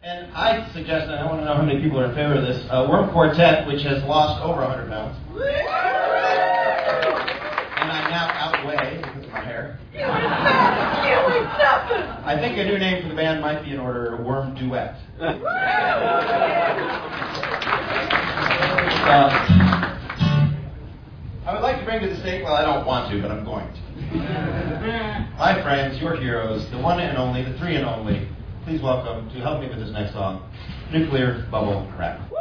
And I suggest, and I want to know how many people are in favor of this, Worm Quartet, which has lost over 100 pounds. And I'm now outweigh because of my hair. I think a new name for the band might be in order, Worm Duet. I would like to bring to the stage, well, I don't want to, but I'm going to. My friends, your heroes, the one and only, the three and only, please welcome, to help me with this next song, Nuclear Bubble Wrap.